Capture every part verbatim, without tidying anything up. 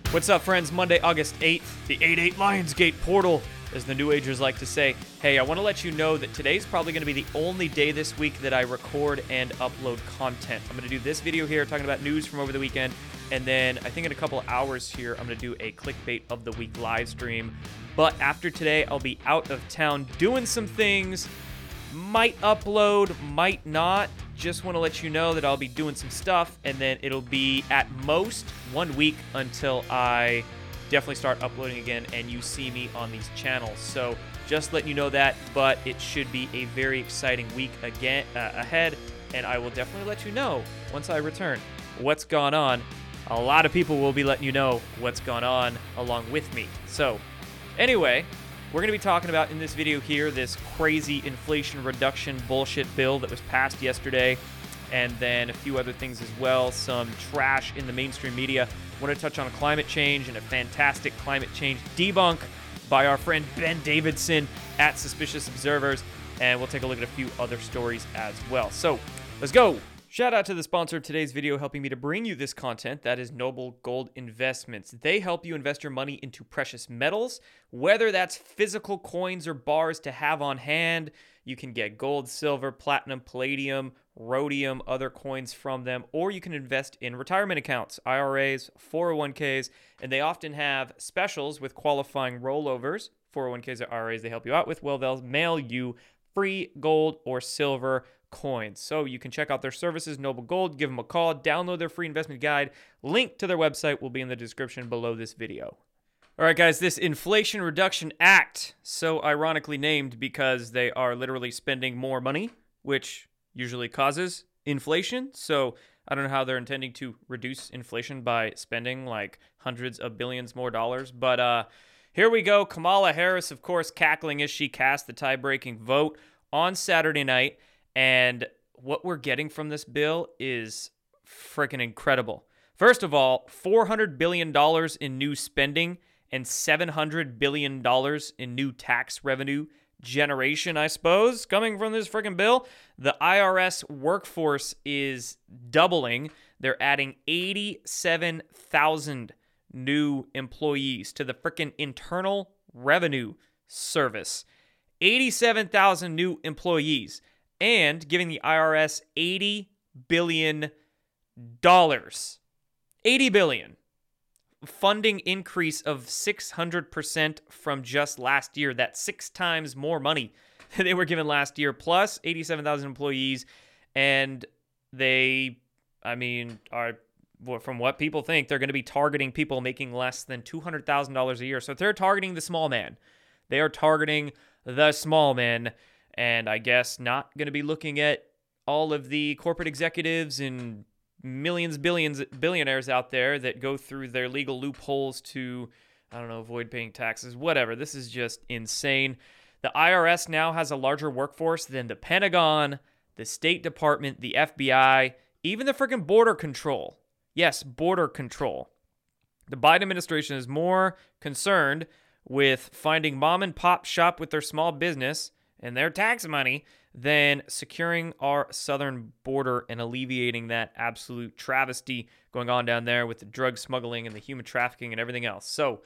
What's up, friends? Monday, August eighth, the eight eight Lionsgate portal, as the New Agers like to say. Hey, I want to let you know that today's probably going to be the only day this week that I record and upload content. I'm going to do this video here talking about news from over the weekend, and then I think in a couple of hours here, I'm going to do a clickbait of the week live stream. But after today, I'll be out of town doing some things. Might upload, might not. Just want to let you know that I'll be doing some stuff, and then it'll be at most one week until I definitely start uploading again and you see me on these channels. So just letting you know that, but it should be a very exciting week again uh, ahead, and I will definitely let you know once I return what's gone on. A lot of people will be letting you know what's gone on along with me. So anyway, we're going to be talking about in this video here this crazy inflation reduction bullshit bill that was passed yesterday, and then a few other things as well, some trash in the mainstream media. I want to touch on climate change and a fantastic climate change debunk by our friend Ben Davidson at Suspicious Observers, and we'll take a look at a few other stories as well. So let's go. Shout out to the sponsor of today's video helping me to bring you this content, that is Noble Gold Investments. They help you invest your money into precious metals, whether that's physical coins or bars to have on hand. You can get gold, silver, platinum, palladium, rhodium, other coins from them, or you can invest in retirement accounts, I R As, four oh one k's, and they often have specials with qualifying rollovers. four oh one k's or I R As they help you out with, well, they'll mail you free gold or silver coins. So you can check out their services, Noble Gold, give them a call, download their free investment guide. Link to their website will be in the description below this video. All right, guys, this Inflation Reduction Act, so ironically named because they are literally spending more money, which usually causes inflation. So I don't know how they're intending to reduce inflation by spending like hundreds of billions more dollars. But uh, here we go. Kamala Harris, of course, cackling as she cast the tie-breaking vote on Saturday night. And what we're getting from this bill is freaking incredible. First of all, four hundred billion dollars in new spending and seven hundred billion dollars in new tax revenue generation, I suppose, coming from this freaking bill. The I R S workforce is doubling. They're adding eighty-seven thousand new employees to the freaking Internal Revenue Service. eighty-seven thousand new employees. And giving the I R S eighty billion dollars. eighty billion dollars. Funding increase of six hundred percent from just last year. That's six times more money than they were given last year, plus eighty-seven thousand employees. And they, I mean, are, from what people think, they're going to be targeting people making less than two hundred thousand dollars a year. So if they're targeting the small man, they are targeting the small man. And I guess not going to be looking at all of the corporate executives and millions, billions, billionaires out there that go through their legal loopholes to, I don't know, avoid paying taxes, whatever. This is just insane. The I R S now has a larger workforce than the Pentagon, the State Department, the F B I, even the freaking Border Control. Yes, Border Control. The Biden administration is more concerned with finding mom and pop shop with their small business and their tax money than securing our southern border and alleviating that absolute travesty going on down there with the drug smuggling and the human trafficking and everything else. So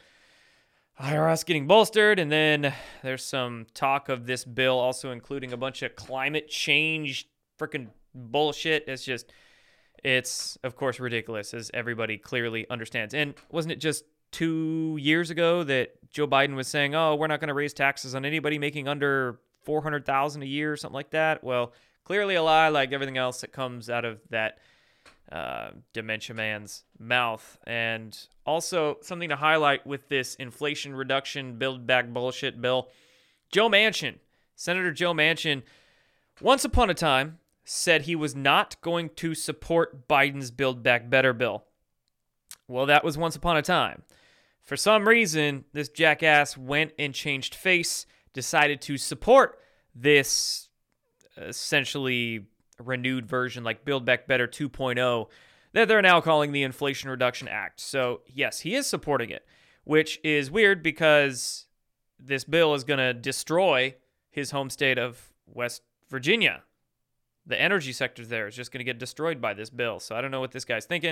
I R S getting bolstered, and then there's some talk of this bill also including a bunch of climate change freaking bullshit. It's just, it's of course ridiculous, as everybody clearly understands. And wasn't it just two years ago that Joe Biden was saying, oh, we're not going to raise taxes on anybody making under four hundred thousand dollars a year or something like that? Well, clearly a lie, like everything else that comes out of that uh, dementia man's mouth. And also something to highlight with this Inflation Reduction Build Back bullshit bill, Joe Manchin, Senator Joe Manchin, once upon a time said he was not going to support Biden's Build Back Better bill. Well, that was once upon a time. For some reason, this jackass went and changed face, decided to support this essentially renewed version, like Build Back Better two point oh, that they're now calling the Inflation Reduction Act. So yes, he is supporting it, which is weird because this bill is going to destroy his home state of West Virginia. The energy sector there is just going to get destroyed by this bill. So I don't know what this guy's thinking.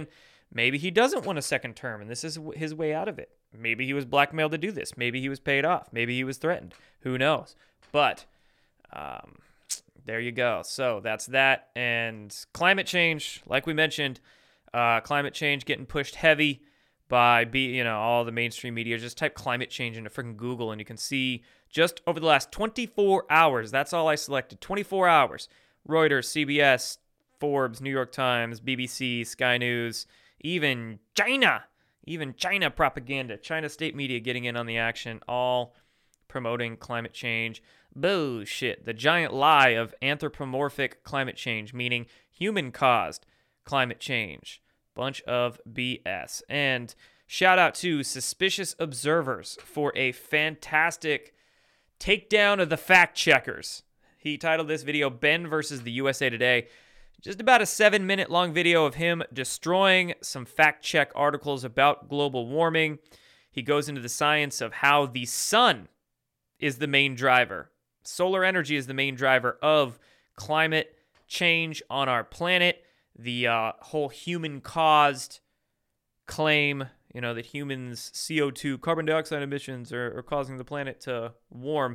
Maybe he doesn't want a second term, and this is his way out of it. Maybe he was blackmailed to do this. Maybe he was paid off. Maybe he was threatened. Who knows? But um, there you go. So that's that. And climate change, like we mentioned, uh, climate change getting pushed heavy by be you know all the mainstream media. Just type climate change into freaking Google, and you can see just over the last twenty-four hours. That's all I selected. twenty-four hours. Reuters, C B S, Forbes, New York Times, B B C, Sky News, even China, even China propaganda, China state media getting in on the action, all promoting climate change. Bullshit. The giant lie of anthropomorphic climate change, meaning human-caused climate change. Bunch of B S. And shout out to Suspicious Observers for a fantastic takedown of the fact checkers. He titled this video, Ben versus the U S A Today. Just about a seven minute long video of him destroying some fact check articles about global warming. He goes into the science of how the sun is the main driver. Solar energy is the main driver of climate change on our planet. The uh, whole human-caused claim, you know, that humans' C O two, carbon dioxide emissions are, are causing the planet to warm.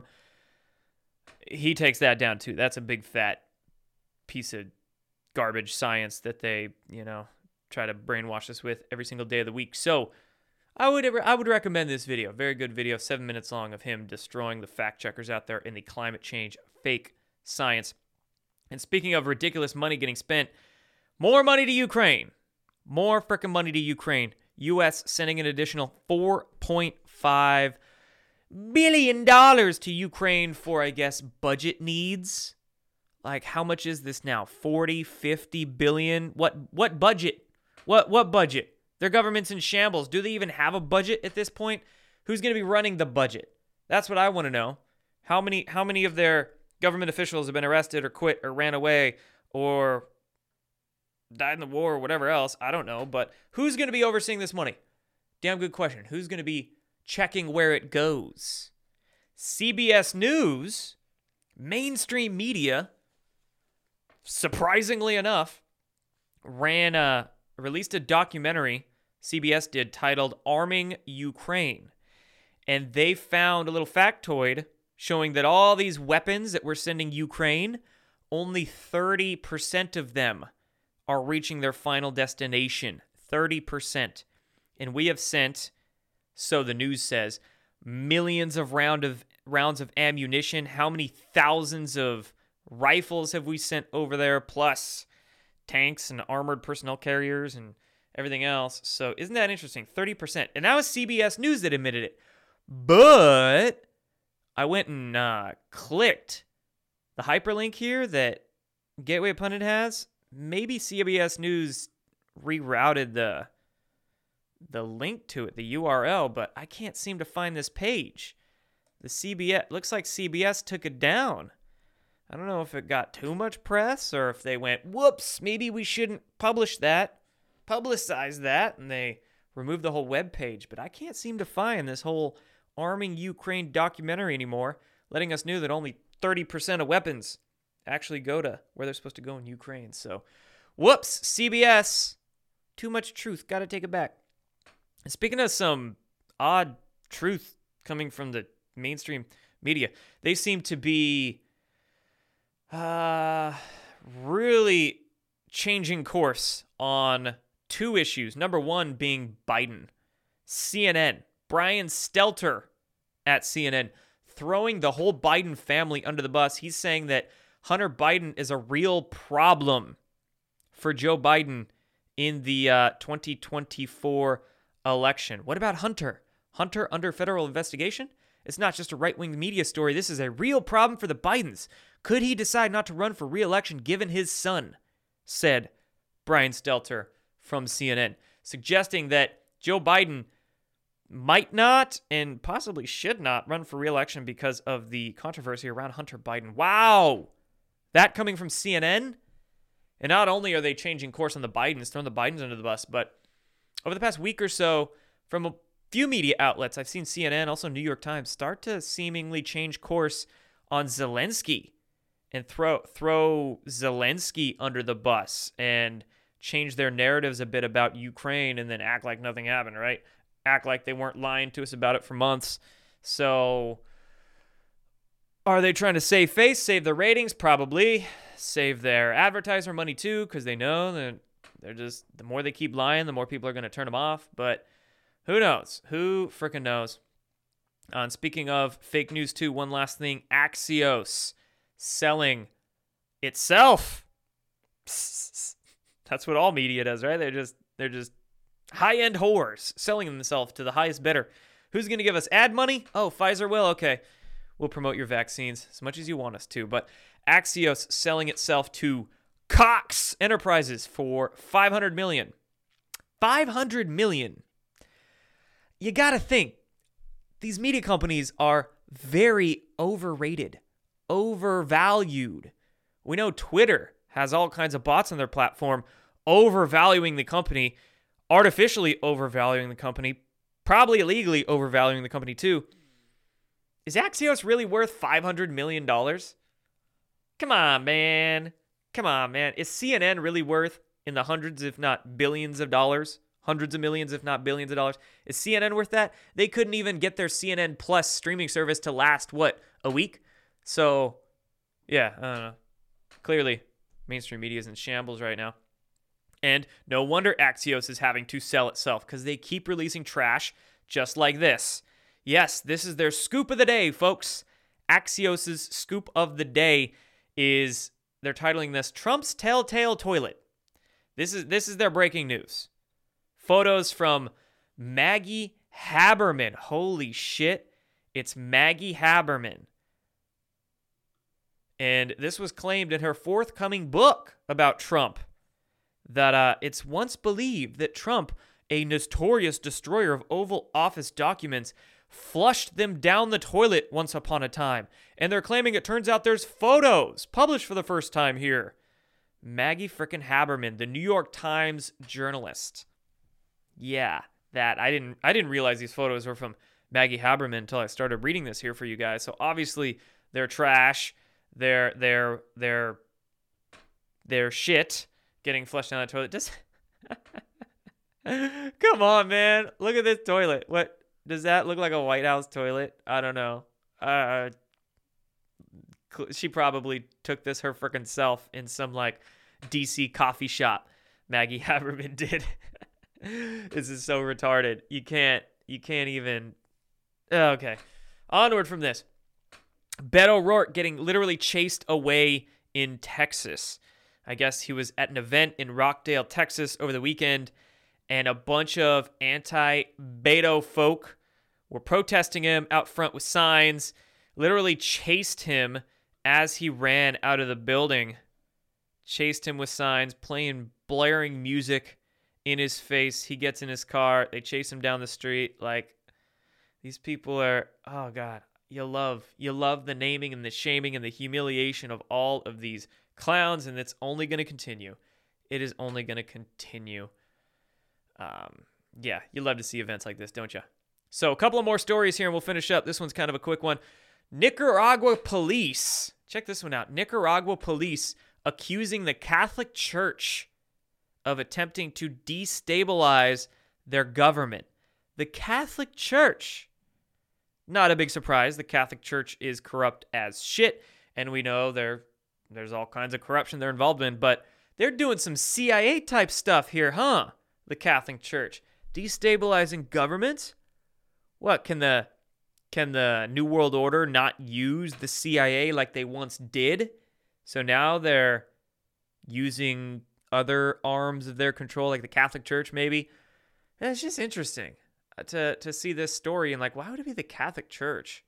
He takes that down, too. That's a big, fat piece of garbage science that they, you know, try to brainwash us with every single day of the week. So I would I would recommend this video. Very good video, seven minutes long, of him destroying the fact checkers out there in the climate change fake science. And speaking of ridiculous money getting spent, more money to Ukraine. More freaking money to Ukraine. U S sending an additional four point five billion dollars to Ukraine for, I guess, budget needs. Like, how much is this now? forty, fifty billion? What what budget? What what budget? Their government's in shambles. Do they even have a budget at this point? Who's going to be running the budget? That's what I want to know. How many how many of their government officials have been arrested or quit or ran away or died in the war or whatever else? I don't know. But who's going to be overseeing this money? Damn good question. Who's going to be checking where it goes? C B S News, mainstream media, surprisingly enough, ran a, released a documentary, C B S did, titled Arming Ukraine. And they found a little factoid showing that all these weapons that we're sending Ukraine, only thirty percent of them are reaching their final destination. thirty percent. And we have sent, so the news says, millions of round of rounds of ammunition. How many thousands of rifles have we sent over there, plus tanks and armored personnel carriers and everything else? So isn't that interesting? thirty percent. And that was C B S News that admitted it. But I went and uh, clicked the hyperlink here that Gateway Pundit has. Maybe C B S News rerouted the the link to it, the U R L, but I can't seem to find this page. The C B S, looks like C B S took it down. I don't know if it got too much press or if they went, whoops, maybe we shouldn't publish that, publicize that, and they removed the whole web page. But I can't seem to find this whole Arming Ukraine documentary anymore, letting us know that only thirty percent of weapons actually go to where they're supposed to go in Ukraine. So, whoops, C B S, too much truth, got to take it back. And speaking of some odd truth coming from the mainstream media, they seem to be uh, really changing course on two issues. Number one being Biden. C N N, Brian Stelter at C N N, throwing the whole Biden family under the bus. He's saying that Hunter Biden is a real problem for Joe Biden in the uh, twenty twenty-four election. What about Hunter? Hunter under federal investigation? It's not just a right-wing media story. This is a real problem for the Bidens. Could he decide not to run for re-election given his son? Said Brian Stelter from C N N, suggesting that Joe Biden might not and possibly should not run for re-election because of the controversy around Hunter Biden. Wow! That coming from C N N? And not only are they changing course on the Bidens, throwing the Bidens under the bus, but over the past week or so, from a few media outlets, I've seen C N N, also New York Times, start to seemingly change course on Zelensky and throw throw Zelensky under the bus and change their narratives a bit about Ukraine and then act like nothing happened, right? Act like they weren't lying to us about it for months. So are they trying to save face, save their ratings? Probably. Save their advertiser money too, because they know that they're just, the more they keep lying, the more people are going to turn them off. But who knows? Who freaking knows? Uh, and speaking of fake news too, one last thing. Axios selling itself. That's what all media does, right? They're just they're just high-end whores selling themselves to the highest bidder. Who's going to give us ad money? Oh, Pfizer will. Okay. We'll promote your vaccines as much as you want us to. But Axios selling itself to Cox Enterprises for five hundred million dollars. five hundred million dollars. You got to think, these media companies are very overrated, overvalued. We know Twitter has all kinds of bots on their platform overvaluing the company, artificially overvaluing the company, probably illegally overvaluing the company too. Is Axios really worth five hundred million dollars? Come on, man. Come on, man. Is C N N really worth in the hundreds, if not billions of dollars? Hundreds of millions, if not billions of dollars. Is C N N worth that? They couldn't even get their C N N Plus streaming service to last, what, a week? So, yeah, I don't know. Clearly, mainstream media is in shambles right now. And no wonder Axios is having to sell itself, because they keep releasing trash just like this. Yes, this is their scoop of the day, folks. Axios' scoop of the day is, they're titling this Trump's Telltale Toilet. This is this is their breaking news. Photos from Maggie Haberman. Holy shit. It's Maggie Haberman. And this was claimed in her forthcoming book about Trump, that uh, it's once believed that Trump, a notorious destroyer of Oval Office documents, flushed them down the toilet once upon a time. And they're claiming it turns out there's photos published for the first time here. Maggie frickin' Haberman, the New York Times journalist. Yeah, that. I didn't I didn't realize these photos were from Maggie Haberman until I started reading this here for you guys. So obviously they're trash. They're they're they're they're shit getting flushed down the toilet. Just come on, man. Look at this toilet. What does that look like, a White House toilet? I don't know. Uh she probably took this her frickin' self in some like D C coffee shop. Maggie Haberman did. This is so retarded. You can't, you can't even. Okay. Onward from this. Beto O'Rourke getting literally chased away in Texas. I guess he was at an event in Rockdale, Texas over the weekend, and a bunch of anti-Beto folk were protesting him out front with signs, literally chased him as he ran out of the building. Chased him with signs, playing blaring music in his face. He gets in his car. They chase him down the street. Like, these people are, oh God, you love, you love the naming and the shaming and the humiliation of all of these clowns, and it's only going to continue. It is only going to continue. Um, yeah, you love to see events like this, don't you? So a couple of more stories here, and we'll finish up. This one's kind of a quick one. Nicaragua police, check this one out. Nicaragua police accusing the Catholic Church of attempting to destabilize their government. The Catholic Church. Not a big surprise. The Catholic Church is corrupt as shit, and we know there, there's all kinds of corruption they're involved in, but they're doing some C I A type stuff here, huh? The Catholic Church. Destabilizing governments? What, can the can the New World Order not use the C I A like they once did? So now they're using other arms of their control, like the Catholic Church, maybe. And it's just interesting to to see this story and like, why would it be the Catholic Church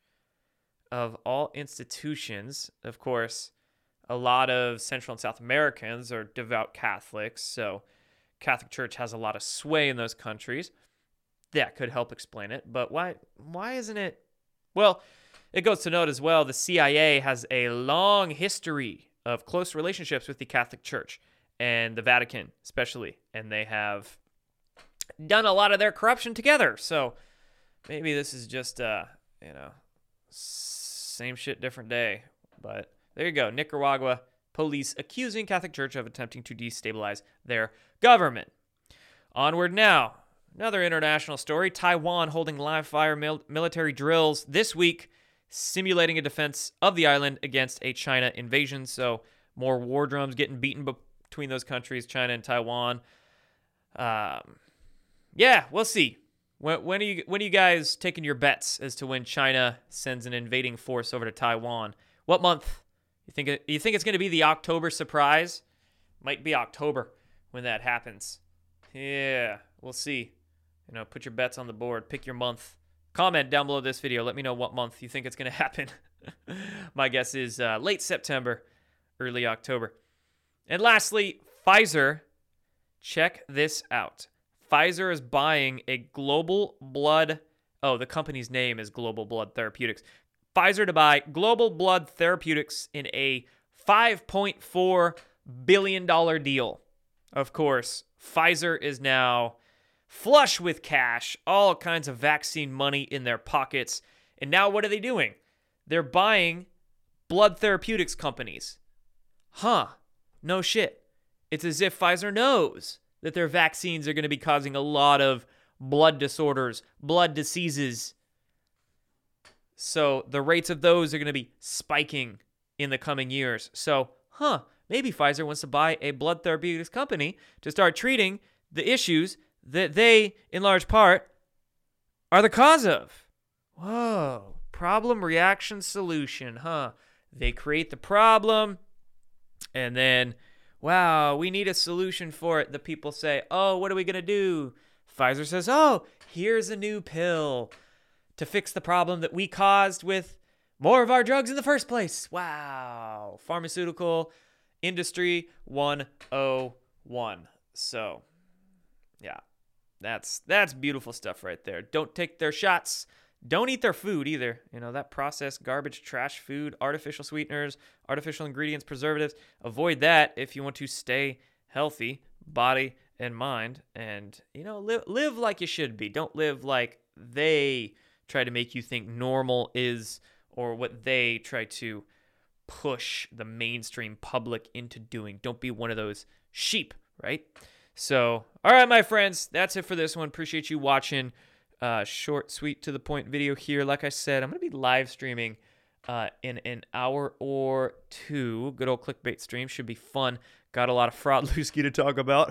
of all institutions? Of course, a lot of Central and South Americans are devout Catholics, so Catholic Church has a lot of sway in those countries. That could help explain it, but why why isn't it? Well, it goes to note as well, the C I A has a long history of close relationships with the Catholic Church and the Vatican especially, and they have done a lot of their corruption together. So maybe this is just, uh, you know, same shit, different day. But there you go. Nicaragua police accusing Catholic Church of attempting to destabilize their government. Onward now. Another international story. Taiwan holding live fire mil- military drills this week, simulating a defense of the island against a China invasion. So more war drums getting beaten be- between those countries, China and Taiwan. Um, yeah, we'll see. When, when are you when are you guys taking your bets as to when China sends an invading force over to Taiwan? What month? You think it, you think it's going to be the October surprise? Might be October when that happens. Yeah, we'll see. You know, put your bets on the board. Pick your month. Comment down below this video. Let me know what month you think it's going to happen. My guess is uh, late September, early October. And lastly, Pfizer. Check this out. Pfizer is buying a Global Blood. Oh, the company's name is Global Blood Therapeutics. Pfizer to buy Global Blood Therapeutics in a five point four billion dollars deal. Of course, Pfizer is now flush with cash, all kinds of vaccine money in their pockets. And now what are they doing? They're buying blood therapeutics companies. Huh. No shit. It's as if Pfizer knows that their vaccines are going to be causing a lot of blood disorders, blood diseases. So the rates of those are going to be spiking in the coming years. So, huh, maybe Pfizer wants to buy a blood therapeutics company to start treating the issues that they, in large part, are the cause of. Whoa. Problem, reaction, solution, huh? They create the problem, and then, wow, we need a solution for it. The people say, oh, what are we going to do? Pfizer says, oh, here's a new pill to fix the problem that we caused with more of our drugs in the first place. Wow. Pharmaceutical industry one oh one. So, yeah, that's that's beautiful stuff right there. Don't take their shots. Don't eat their food either. You know, that processed garbage, trash food, artificial sweeteners, artificial ingredients, preservatives. Avoid that if you want to stay healthy, body and mind. And, you know, live, live like you should be. Don't live like they try to make you think normal is, or what they try to push the mainstream public into doing. Don't be one of those sheep, right? So, all right, my friends, that's it for this one. Appreciate you watching. Uh, short, sweet, to the point video here. Like I said, I'm going to be live streaming uh, in an hour or two. Good old clickbait stream. Should be fun. Got a lot of Fraudlewski to talk about.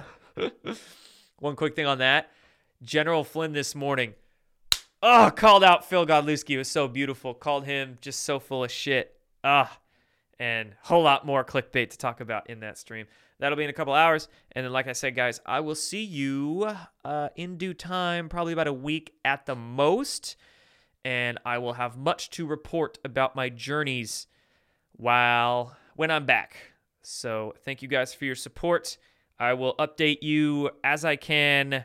One quick thing on that. General Flynn this morning. Oh, called out Phil Godlewski. It was so beautiful. Called him just so full of shit. Ah, and a whole lot more clickbait to talk about in that stream. That'll be in a couple hours. And then, like I said, guys, I will see you uh, in due time, probably about a week at the most. And I will have much to report about my journeys while when I'm back. So thank you guys for your support. I will update you as I can.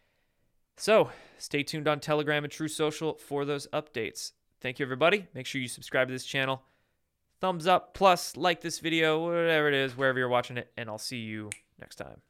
So stay tuned on Telegram and True Social for those updates. Thank you, everybody. Make sure you subscribe to this channel. Thumbs up, plus like this video, whatever it is, wherever you're watching it, and I'll see you next time.